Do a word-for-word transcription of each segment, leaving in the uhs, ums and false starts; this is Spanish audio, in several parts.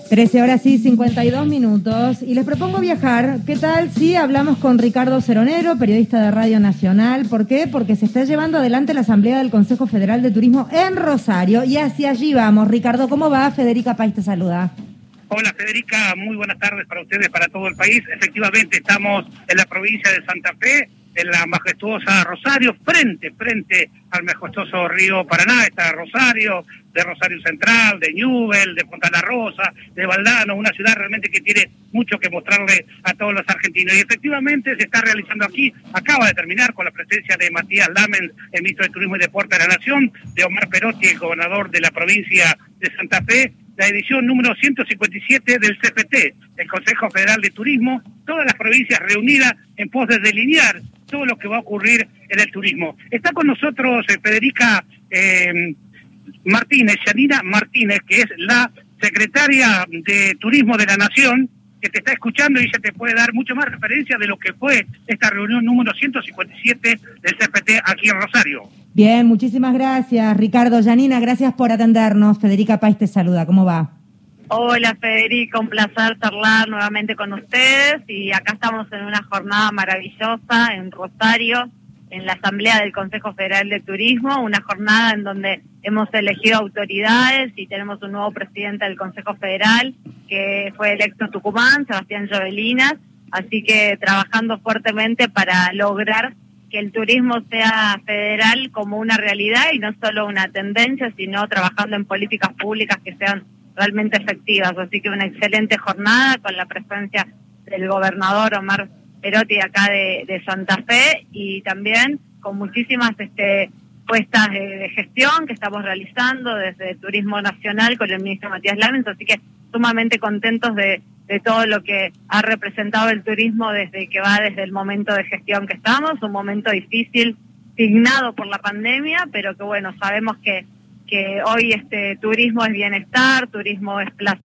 trece horas y cincuenta y dos minutos. Y les propongo viajar. ¿Qué tal si hablamos con Ricardo Ceronero, periodista de Radio Nacional? ¿Por qué? Porque se está llevando adelante la Asamblea del Consejo Federal de Turismo en Rosario. Y hacia allí vamos. Ricardo, ¿cómo va? Federica País te saluda. Hola Federica, muy buenas tardes para ustedes, para todo el país. Efectivamente, estamos en la provincia de Santa Fe, en la majestuosa Rosario, frente, frente al majestuoso río Paraná. Está Rosario, de Rosario Central, de Ñubel, de Fontana Rosa, de Valdano, una ciudad realmente que tiene mucho que mostrarle a todos los argentinos. Y efectivamente se está realizando aquí, acaba de terminar con la presencia de Matías Lamens, el ministro de Turismo y Deporte de la Nación, de Omar Perotti, el gobernador de la provincia de Santa Fe, la edición número ciento cincuenta y siete del C F T, el Consejo Federal de Turismo, todas las provincias reunidas en pos de delinear todo lo que va a ocurrir en el turismo. Está con nosotros eh, Federica eh, Martínez, Yanina Martínez, que es la secretaria de Turismo de la Nación, que te está escuchando y ella te puede dar mucho más referencia de lo que fue esta reunión número ciento cincuenta y siete del C F T aquí en Rosario. Bien, muchísimas gracias, Ricardo. Yanina, gracias por atendernos. Federica País te saluda. ¿Cómo va? Hola Federica, un placer charlar nuevamente con ustedes y acá estamos en una jornada maravillosa en Rosario, en la Asamblea del Consejo Federal de Turismo, una jornada en donde hemos elegido autoridades y tenemos un nuevo presidente del Consejo Federal que fue electo en Tucumán, Sebastián Llovelinas, así que trabajando fuertemente para lograr que el turismo sea federal como una realidad y no solo una tendencia, sino trabajando en políticas públicas que sean realmente efectivas. Así que una excelente jornada con la presencia del gobernador Omar Perotti acá de, de Santa Fe y también con muchísimas este, puestas de, de gestión que estamos realizando desde Turismo Nacional con el ministro Matías Lamens, así que sumamente contentos de, de todo lo que ha representado el turismo desde que va desde el momento de gestión que estamos, un momento difícil, signado por la pandemia, pero que bueno, sabemos que que hoy este turismo es bienestar, turismo es placer,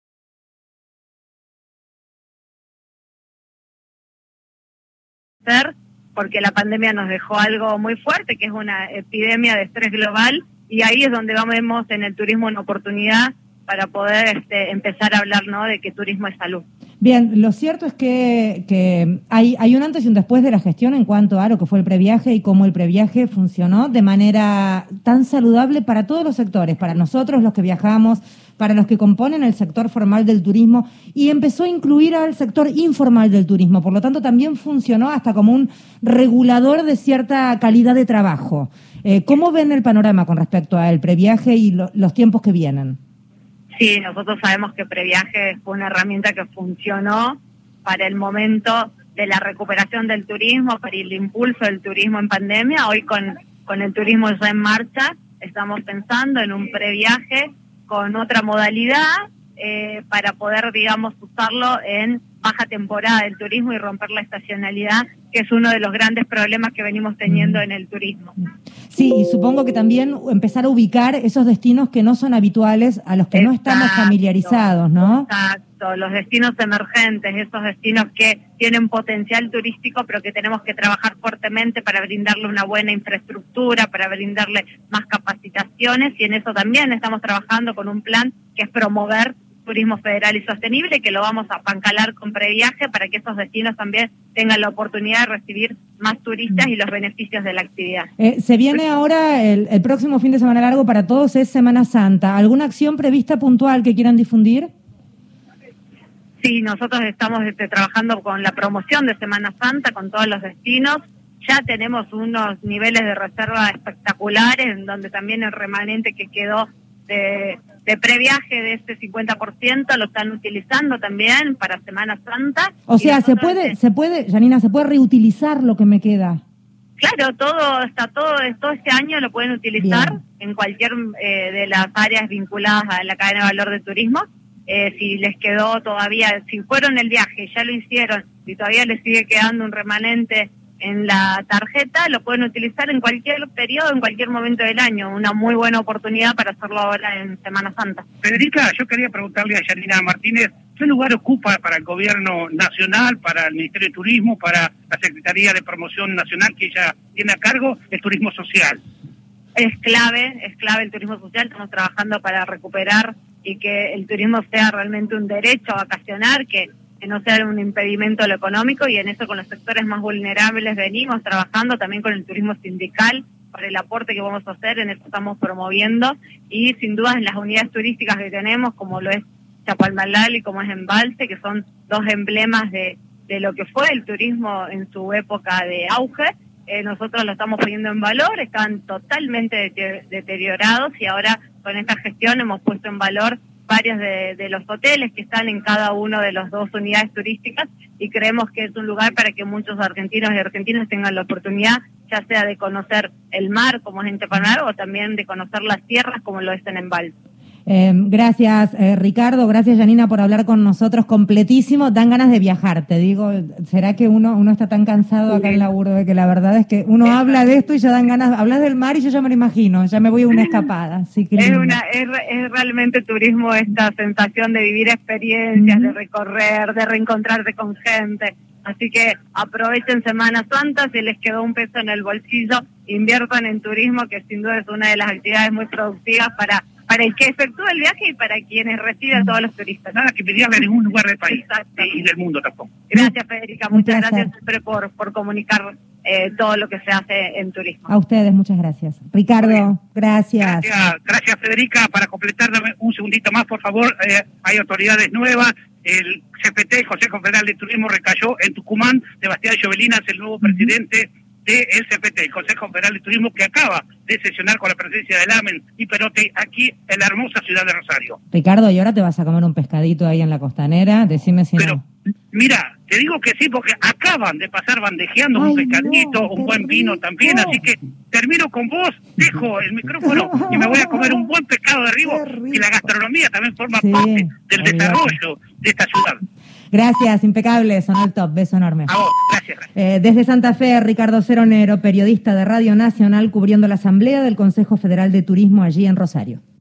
porque la pandemia nos dejó algo muy fuerte, que es una epidemia de estrés global, y ahí es donde vemos en el turismo una oportunidad para poder este, empezar a hablar, ¿no?, de que turismo es salud. Bien, lo cierto es que, que hay, hay un antes y un después de la gestión en cuanto a lo que fue el previaje y cómo el previaje funcionó de manera tan saludable para todos los sectores, para nosotros los que viajamos, para los que componen el sector formal del turismo, y empezó a incluir al sector informal del turismo. Por lo tanto, también funcionó hasta como un regulador de cierta calidad de trabajo. Eh, ¿Cómo ven el panorama con respecto al previaje y lo, los tiempos que vienen? Sí, nosotros sabemos que Previaje fue una herramienta que funcionó para el momento de la recuperación del turismo, para el impulso del turismo en pandemia. Hoy con, con el turismo ya en marcha, estamos pensando en un Previaje con otra modalidad eh, para poder, digamos, usarlo en baja temporada del turismo y romper la estacionalidad, que es uno de los grandes problemas que venimos teniendo en el turismo. Sí, y supongo que también empezar a ubicar esos destinos que no son habituales, a los que Exacto, no estamos familiarizados, ¿no? Exacto, los destinos emergentes, esos destinos que tienen potencial turístico, pero que tenemos que trabajar fuertemente para brindarle una buena infraestructura, para brindarle más capacitaciones, y en eso también estamos trabajando con un plan que es promover turismo federal y sostenible, que lo vamos a pancalar con Previaje para que esos destinos también tengan la oportunidad de recibir más turistas y los beneficios de la actividad. Eh, se viene ahora el, el próximo fin de semana largo para todos, es Semana Santa. ¿Alguna acción prevista puntual que quieran difundir? Sí, nosotros estamos este, trabajando con la promoción de Semana Santa con todos los destinos. Ya tenemos unos niveles de reserva espectaculares, en donde también el remanente que quedó de, de previaje de este cincuenta por ciento lo están utilizando también para Semana Santa. O sea, se puede, se puede, Yanina, se puede reutilizar lo que me queda. Claro, todo está todo, todo este año lo pueden utilizar. Bien. En cualquier eh, de las áreas vinculadas a la cadena de valor de turismo. Eh, si les quedó todavía, si fueron el viaje, ya lo hicieron, y todavía les sigue quedando un remanente en la tarjeta, lo pueden utilizar en cualquier periodo, en cualquier momento del año. Una muy buena oportunidad para hacerlo ahora en Semana Santa. Federica, yo quería preguntarle a Yanina Martínez, ¿qué lugar ocupa para el gobierno nacional, para el Ministerio de Turismo, para la Secretaría de Promoción Nacional que ella tiene a cargo, el turismo social? Es clave, es clave el turismo social. Estamos trabajando para recuperar y que el turismo sea realmente un derecho a vacacionar, que, que no sea un impedimento a lo económico, y en eso con los sectores más vulnerables venimos trabajando, también con el turismo sindical, por el aporte que vamos a hacer, en eso estamos promoviendo, y sin duda en las unidades turísticas que tenemos, como lo es Chapalmalal y como es Embalse, que son dos emblemas de, de lo que fue el turismo en su época de auge, eh, nosotros lo estamos poniendo en valor, estaban totalmente de, deteriorados, y ahora con esta gestión hemos puesto en valor varios de, de los hoteles que están en cada uno de las dos unidades turísticas, y creemos que es un lugar para que muchos argentinos y argentinas tengan la oportunidad, ya sea de conocer el mar, como es en Chapalmalal, o también de conocer las tierras, como lo es en Embalse. Eh, gracias, eh, Ricardo, gracias, Janina, por hablar con nosotros, completísimo. Dan ganas de viajar, te digo, ¿será que uno uno está tan cansado acá en laburo de que la verdad es que uno habla de esto y ya dan ganas, hablas del mar y yo ya me lo imagino, ya me voy a una escapada? Así que es, una, es, es realmente turismo, esta sensación de vivir experiencias, uh-huh. de recorrer, de reencontrarte con gente. Así que aprovechen Semana Santa, si les quedó un peso en el bolsillo, inviertan en turismo, que sin duda es una de las actividades muy productivas para para el que efectúa el viaje y para quienes reciben a todos los turistas. Nada que pedirle a ningún lugar del país y del mundo tampoco. Gracias, Federica, muchas gracias siempre por, por comunicar eh, todo lo que se hace en turismo. A ustedes, muchas gracias. Ricardo, gracias. Gracias, gracias Federica. Para completar, dame un segundito más, por favor. Eh, hay autoridades nuevas. El C F T, el Consejo Federal de Turismo, recayó en Tucumán. Sebastián Llobelinas, el nuevo presidente del C F T, el Consejo Federal de Turismo, que acaba de sesionar con la presencia del AMEN y Perote aquí en la hermosa ciudad de Rosario. Ricardo, ¿y ahora te vas a comer un pescadito ahí en la costanera? Decime si Pero, no. Mira, te digo que sí, porque acaban de pasar bandejeando Ay, un pescadito, no, un buen vino también, así que termino con vos, dejo el micrófono y me voy a comer un buen pescado de Rigo, y la gastronomía también forma sí, parte del desarrollo de esta ciudad. Gracias, impecable, sonó el top, beso enorme. A vos, gracias. gracias. Eh, desde Santa Fe, Ricardo Ceronero, periodista de Radio Nacional, cubriendo la Asamblea del Consejo Federal de Turismo allí en Rosario.